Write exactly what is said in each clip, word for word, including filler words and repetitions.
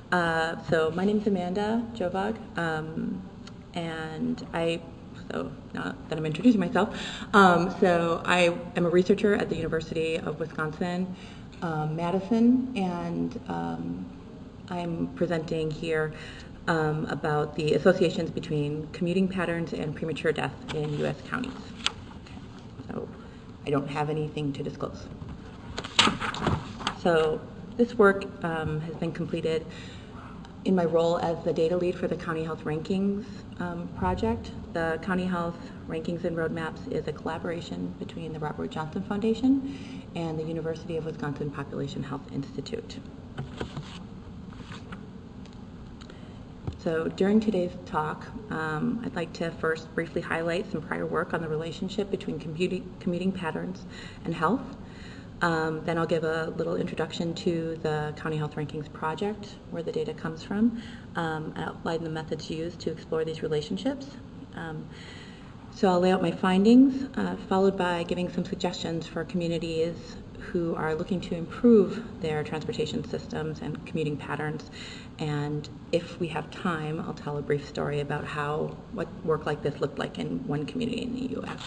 Uh, so my name is Amanda Jovog, um, and I, so now that I'm introducing myself, um, so I am a researcher at the University of Wisconsin, um, Madison, and um, I'm presenting here um, about the associations between commuting patterns and premature death in U S counties. So I don't have anything to disclose. So this work um, has been completed in my role as the data lead for the County Health Rankings um, project. The County Health Rankings and Roadmaps is a collaboration between the Robert Wood Johnson Foundation and the University of Wisconsin Population Health Institute. So during today's talk, um, I'd like to first briefly highlight some prior work on the relationship between commuting, commuting patterns and health. Um, then I'll give a little introduction to the County Health Rankings project, where the data comes from, um, and outline the methods used to explore these relationships. Um, so I'll lay out my findings, uh, followed by giving some suggestions for communities who are looking to improve their transportation systems and commuting patterns. And if we have time, I'll tell a brief story about how what work like this looked like in one community in the U S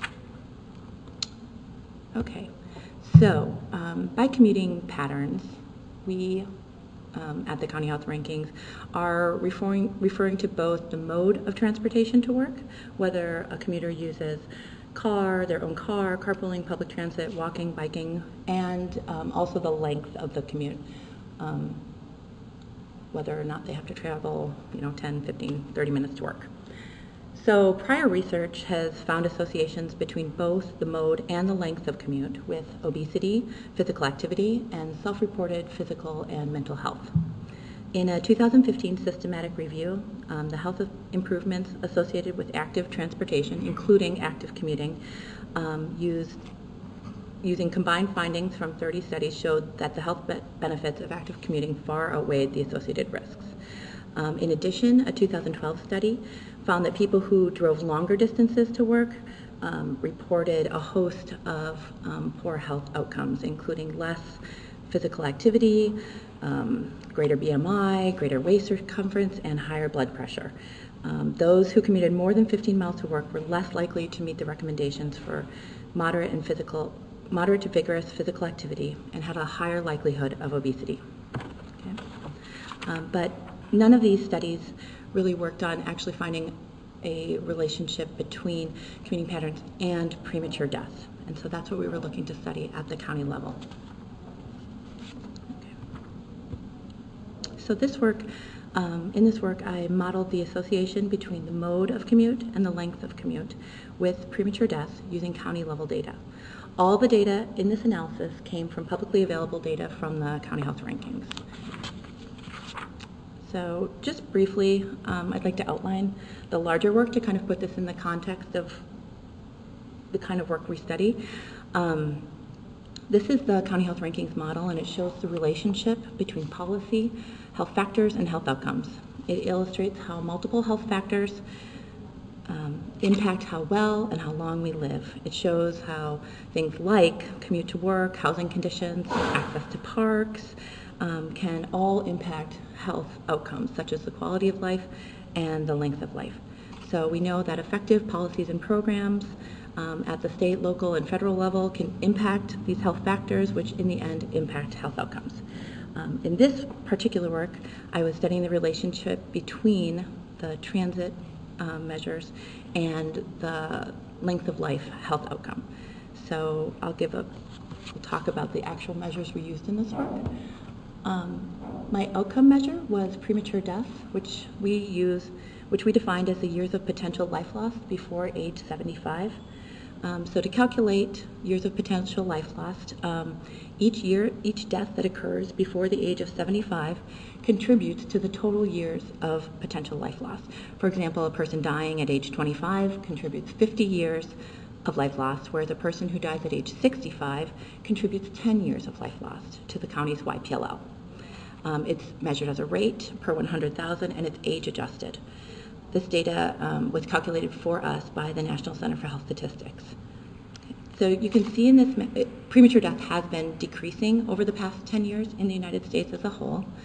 Okay. So, um, by commuting patterns, we um, at the County Health Rankings are referring, referring to both the mode of transportation to work, whether a commuter uses car, their own car, carpooling, public transit, walking, biking, and um, also the length of the commute, um, whether or not they have to travel, you know, ten, fifteen, thirty minutes to work. So prior research has found associations between both the mode and the length of commute with obesity, physical activity, and self-reported physical and mental health. In a two thousand fifteen systematic review, um, the health improvements associated with active transportation, including active commuting, um, used using combined findings from thirty studies showed that the health be- benefits of active commuting far outweighed the associated risks. Um, in addition, a two thousand twelve study found that people who drove longer distances to work um, reported a host of um, poor health outcomes, including less physical activity, um, greater B M I, greater waist circumference, and higher blood pressure. Um, those who commuted more than fifteen miles to work were less likely to meet the recommendations for moderate and physical, moderate to vigorous physical activity, and had a higher likelihood of obesity. Okay. Um, but none of these studies really worked on actually finding a relationship between commuting patterns and premature death. And so that's what we were looking to study at the county level. Okay. So this work, um, in this work, I modeled the association between the mode of commute and the length of commute with premature death using county level data. All the data in this analysis came from publicly available data from the County Health Rankings. So just briefly, um, I'd like to outline the larger work to kind of put this in the context of the kind of work we study. Um, this is the County Health Rankings model, and it shows the relationship between policy, health factors, and health outcomes. It illustrates how multiple health factors um, impact how well and how long we live. It shows how things like commute to work, housing conditions, access to parks, Um, can all impact health outcomes, such as the quality of life and the length of life. So we know that effective policies and programs um, at the state, local, and federal level can impact these health factors, which in the end impact health outcomes. Um, in this particular work, I was studying the relationship between the transit um, measures and the length of life health outcome. So I'll give a, we'll talk about the actual measures we used in this work. Um, my outcome measure was premature death, which we use, which we defined as the years of potential life loss before age seventy-five. Um, so to calculate years of potential life lost, um, each year, each death that occurs before the age of seventy-five contributes to the total years of potential life loss. For example, a person dying at age twenty-five contributes fifty years of life lost, whereas a person who dies at age sixty-five contributes ten years of life lost to the county's Y P L L. Um, it's measured as a rate per one hundred thousand, and it's age adjusted. This data um, was calculated for us by the National Center for Health Statistics. So you can see in this, it, premature death has been decreasing over the past ten years in the United States as a whole.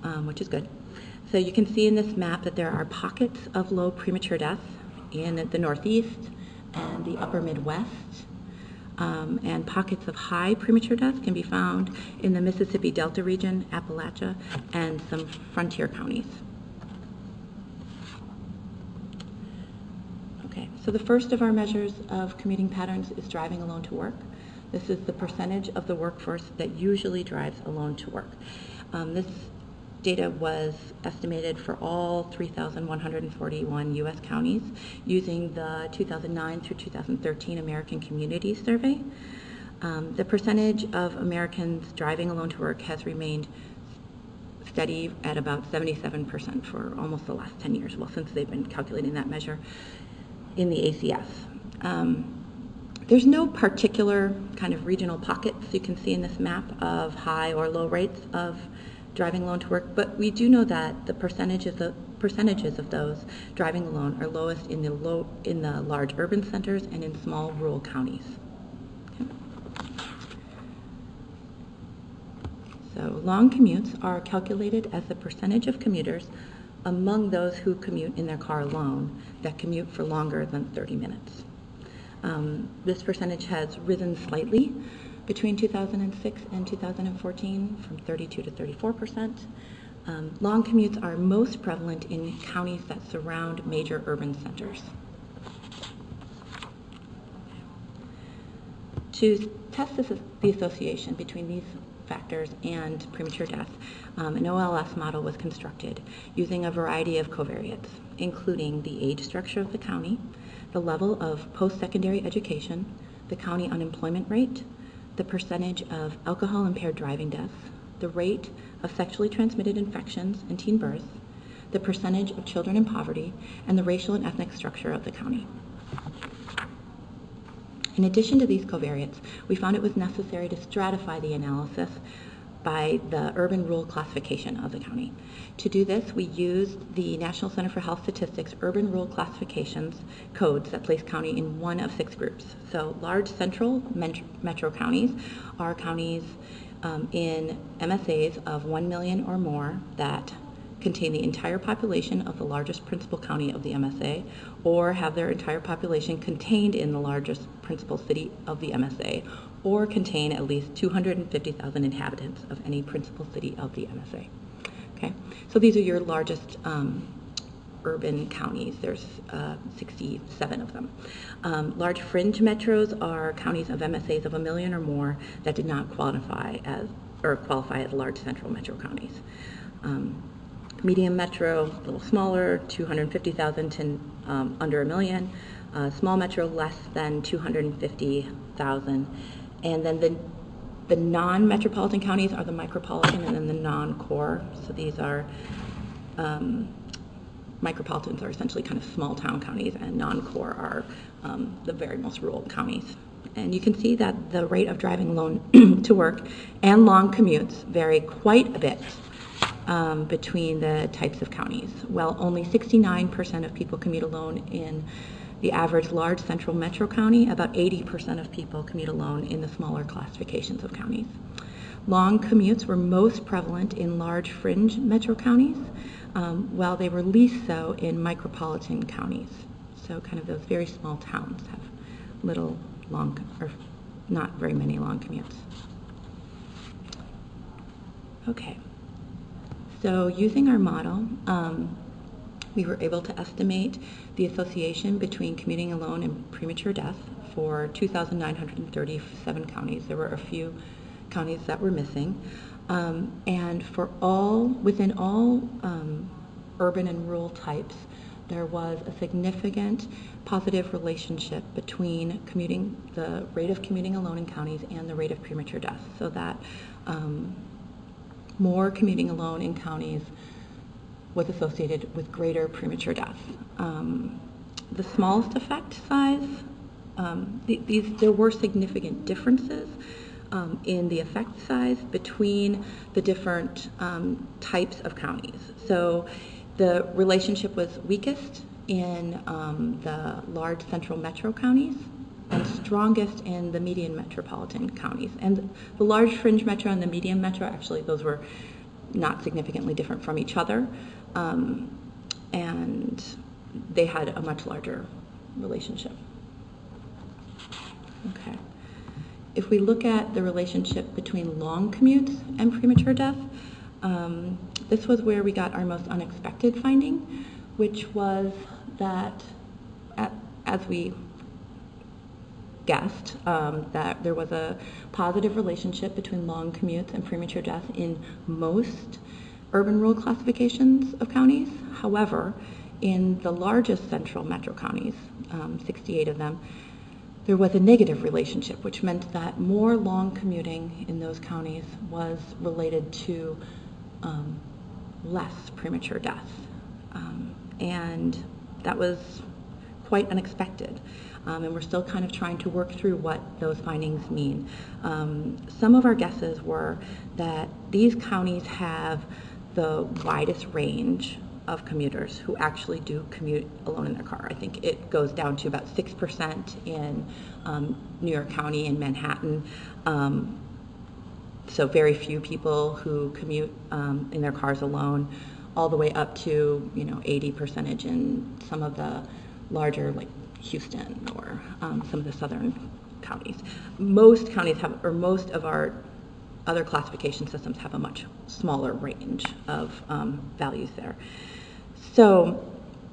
um, which is good. So you can see in this map that there are pockets of low premature death in the Northeast and the upper Midwest, um, and pockets of high premature death can be found in the Mississippi Delta region, Appalachia, and some frontier counties. Okay, so the first of our measures of commuting patterns is driving alone to work. This is the percentage of the workforce that usually drives alone to work. Um, this data was estimated for all three thousand one hundred forty-one U S counties using the two thousand nine through two thousand thirteen American Community Survey. Um, the percentage of Americans driving alone to work has remained steady at about seventy-seven percent for almost the last ten years, well, since they've been calculating that measure in the A C S. Um, there's no particular kind of regional pockets you can see in this map of high or low rates of driving alone to work, but we do know that the percentages of percentages of those driving alone are lowest in the low in the large urban centers and in small rural counties. Okay. So long commutes are calculated as the percentage of commuters among those who commute in their car alone that commute for longer than thirty minutes. Um, this percentage has risen slightly between two thousand six and two thousand fourteen, from thirty-two to thirty-four percent. Um, long commutes are most prevalent in counties that surround major urban centers. To test this, the association between these factors and premature death, um, an O L S model was constructed using a variety of covariates, including the age structure of the county, the level of post-secondary education, the county unemployment rate, the percentage of alcohol-impaired driving deaths, the rate of sexually transmitted infections and teen births, the percentage of children in poverty, and the racial and ethnic structure of the county. In addition to these covariates, we found it was necessary to stratify the analysis by the urban-rural classification of the county. To do this, we used the National Center for Health Statistics urban-rural classifications codes that place county in one of six groups. So large central metro counties are counties um, in M S As of one million or more that contain the entire population of the largest principal county of the M S A, or have their entire population contained in the largest principal city of the M S A, or contain at least two hundred fifty thousand inhabitants of any principal city of the M S A. Okay, so these are your largest um, urban counties. There's uh, sixty-seven of them. Um, large fringe metros are counties of M S As of a million or more that did not qualify as or qualify as large central metro counties. Um, medium metro, a little smaller, two hundred fifty thousand to um, under a million. Uh, small metro, less than two hundred fifty thousand. And then the, the non-metropolitan counties are the micropolitan and then the non-core. So these are, um, micropolitans are essentially kind of small town counties, and non-core are um, the very most rural counties. And you can see that the rate of driving alone to work and long commutes vary quite a bit um, between the types of counties. While only sixty-nine percent of people commute alone in the average large central metro county, about eighty percent of people commute alone in the smaller classifications of counties. Long commutes were most prevalent in large fringe metro counties, um, while they were least so in micropolitan counties. So kind of those very small towns have little long, or not very many long commutes. Okay, so using our model, um, we were able to estimate the association between commuting alone and premature death for two thousand nine hundred thirty-seven counties. There were a few counties that were missing. Um, and for all, within all um, urban and rural types, there was a significant positive relationship between commuting, the rate of commuting alone in counties and the rate of premature death. So that um, more commuting alone in counties was associated with greater premature death. Um, the smallest effect size, um, th these there were significant differences um, in the effect size between the different um, types of counties. So the relationship was weakest in um, the large central metro counties and strongest in the median metropolitan counties. And the large fringe metro and the median metro, actually those were not significantly different from each other, um, and they had a much larger relationship. Okay. If we look at the relationship between long commutes and premature death, um, this was where we got our most unexpected finding, which was that, at, as we guessed, um, that there was a positive relationship between long commutes and premature death in most urban rural classifications of counties. However, in the largest central metro counties, um, sixty-eight of them, there was a negative relationship, which meant that more long commuting in those counties was related to um, less premature death. Um, and that was quite unexpected. Um, and we're still kind of trying to work through what those findings mean. Um, some of our guesses were that these counties have the widest range of commuters who actually do commute alone in their car. I think it goes down to about six percent in um, New York County and Manhattan. Um, so very few people who commute um, in their cars alone, all the way up to, you know, eighty percentage in some of the larger, like Houston or um, some of the southern counties. Most counties have, or most of our other classification systems have a much smaller range of um, values there. So,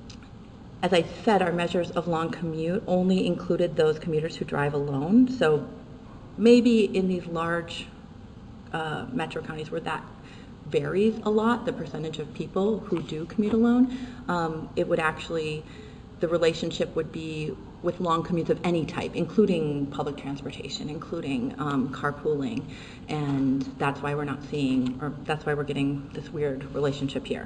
as I said, our measures of long commute only included those commuters who drive alone. So maybe in these large uh, metro counties where that varies a lot, the percentage of people who do commute alone, um, it would actually, the relationship would be with long commutes of any type, including public transportation, including um, carpooling, and that's why we're not seeing, or that's why we're getting this weird relationship here.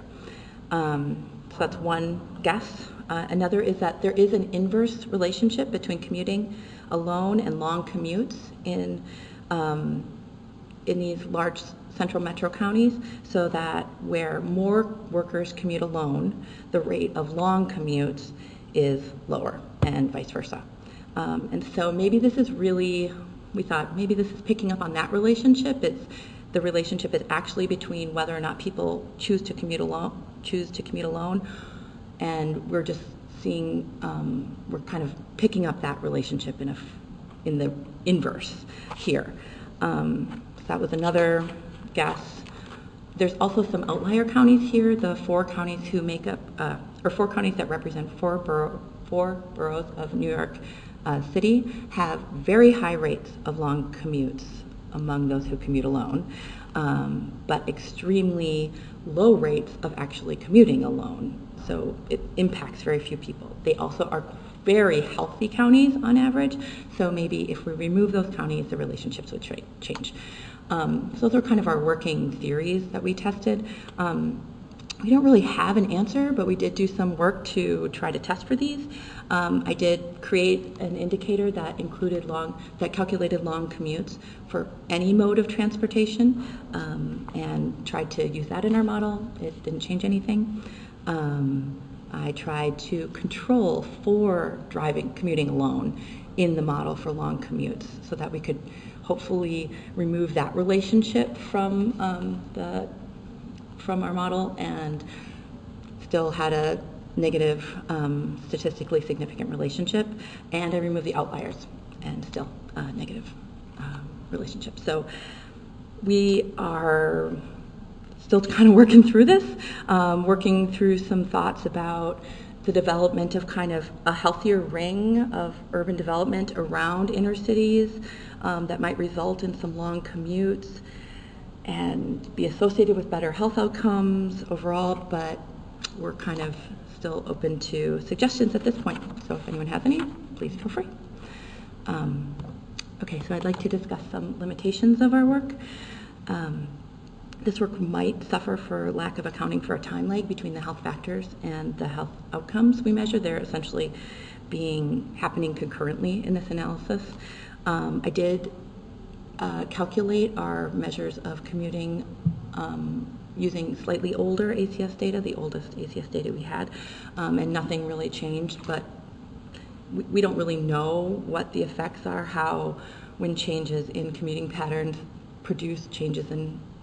Um, so that's one guess. Uh, another is that there is an inverse relationship between commuting alone and long commutes in um, in these large central metro counties, so that where more workers commute alone, the rate of long commutes is lower, and vice versa. Um, and so maybe this is really, we thought maybe this is picking up on that relationship. It's the relationship is actually between whether or not people choose to commute alone, choose to commute alone, and we're just seeing, um, we're kind of picking up that relationship in a, in the inverse here. Um, so that was another guess. There's also some outlier counties here. The four counties who make up, uh, or four counties that represent four, borough, four boroughs of New York uh, City have very high rates of long commutes among those who commute alone, um, but extremely low rates of actually commuting alone. So it impacts very few people. They also are very healthy counties on average, so maybe if we remove those counties, the relationships would tra- change. Um, so those are kind of our working theories that we tested. Um, we don't really have an answer, but we did do some work to try to test for these. Um, I did create an indicator that included long, that calculated long commutes for any mode of transportation, um, and tried to use that in our model. It didn't change anything. Um, I tried to control for driving, commuting alone in the model for long commutes so that we could hopefully remove that relationship from um, the from our model and still had a negative um, statistically significant relationship, and I removed the outliers and still a negative um, relationship. So we are still kind of working through this, um, working through some thoughts about the development of kind of a healthier ring of urban development around inner cities um, that might result in some long commutes and be associated with better health outcomes overall, but we're kind of still open to suggestions at this point. So if anyone has any, please feel free. Um, okay, so I'd like to discuss some limitations of our work. Um, This work might suffer for lack of accounting for a time lag between the health factors and the health outcomes we measure. They're essentially being happening concurrently in this analysis. Um, I did uh, calculate our measures of commuting um, using slightly older A C S data, the oldest A C S data we had, um, and nothing really changed, but we, we don't really know what the effects are, how when changes in commuting patterns produce changes in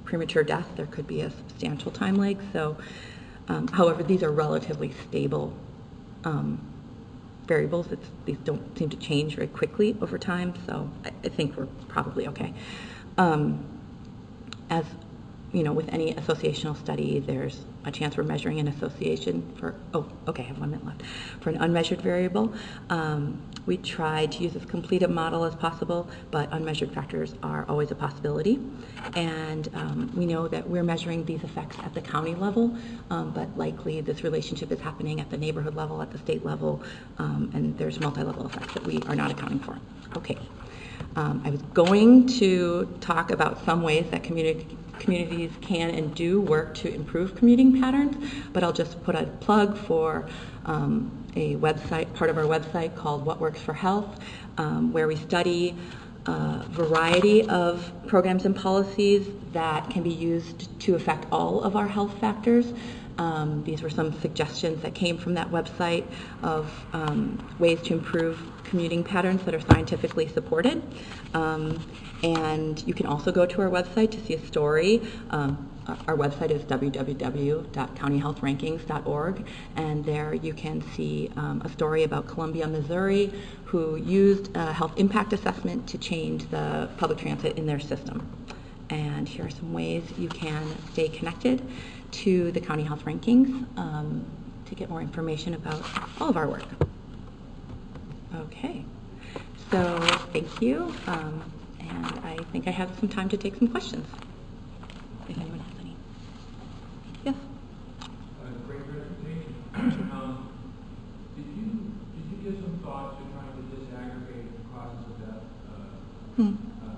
premature death, there could be a substantial time lag. So, um, however, these are relatively stable um, variables. It's, these don't seem to change very quickly over time, so I, I think we're probably okay. Um, as you know, with any associational study, there's a chance we're measuring an association for, oh, okay, I have one minute left, for an unmeasured variable. Um, we try to use as complete a model as possible, but unmeasured factors are always a possibility. And um, we know that we're measuring these effects at the county level, um, but likely this relationship is happening at the neighborhood level, at the state level, um, and there's multi-level effects that we are not accounting for. Okay. Um, I was going to talk about some ways that community, communities can and do work to improve commuting patterns, but I'll just put a plug for um, a website, part of our website called What Works for Health, um, where we study a variety of programs and policies that can be used to affect all of our health factors. Um, these were some suggestions that came from that website of um, ways to improve commuting patterns that are scientifically supported. Um, and you can also go to our website to see a story. Um, our website is w w w dot county health rankings dot org, and there you can see um, a story about Columbia, Missouri, who used a health impact assessment to change the public transit in their system. And here are some ways you can stay connected to the County Health Rankings um, to get more information about all of our work. Okay, so thank you, um, and I think I have some time to take some questions, if anyone has any. Yes? Uh, great presentation. um, did you did you give some thought to trying to disaggregate the causes of death? Uh, hmm.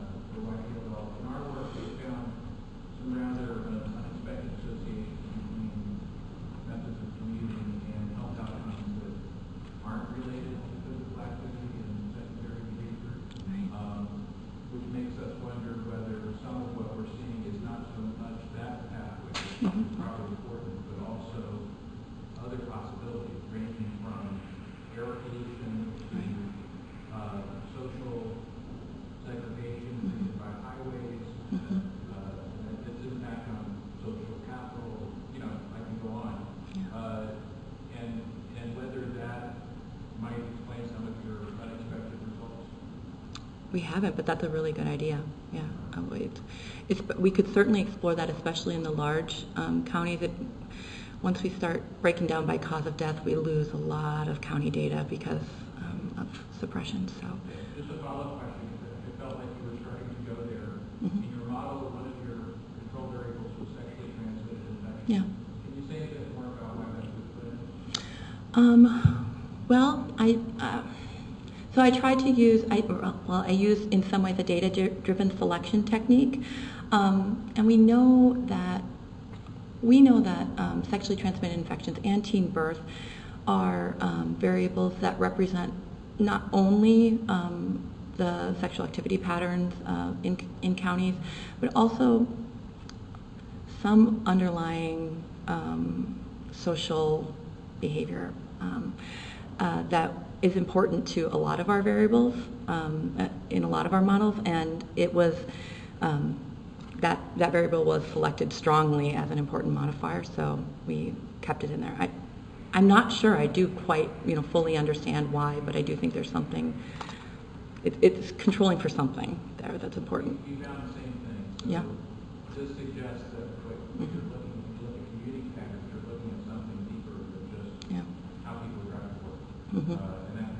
Mm-hmm. Probably important, but also other possibilities ranging from air pollution to uh, social segregation created by highways, Mm-hmm. uh, its impact on social capital. You know, I can go on, Yeah. uh, and and whether that might explain some of your unexpected results. We haven't, but that's a really good idea. Yeah, oh, it's, it's, we could certainly explore that, especially in the large um, counties. It, once we start breaking down by cause of death, we lose a lot of county data because um, of suppression. So, just a follow-up question. It felt like you were starting to go there. Mm-hmm. In your model, one of your control variables was sexually transmitted infection. Yeah. Can you say a bit more about why that was put in? Um, well, I. Uh, So I tried to use, I, well, I used in some ways a data-driven selection technique, um, and we know that we know that um, sexually transmitted infections and teen birth are um, variables that represent not only um, the sexual activity patterns uh, in in counties, but also some underlying um, social behavior um, uh, that is important to a lot of our variables um, in a lot of our models, and it was um, that that variable was selected strongly as an important modifier, so we kept it in there. I, I'm not sure I do quite you know fully understand why, but I do think there's something. It, it's controlling for something there that's important. You found the same thing. So yeah. This suggests that when mm-hmm. you're looking, you look at commuting patterns, you're looking at something deeper than just yeah. how people drive to work. Mm-hmm. Uh,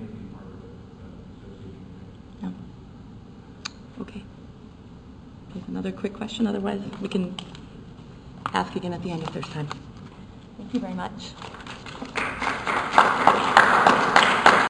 Okay. There's another quick question. Otherwise, we can ask again at the end if there's time. Thank you very much.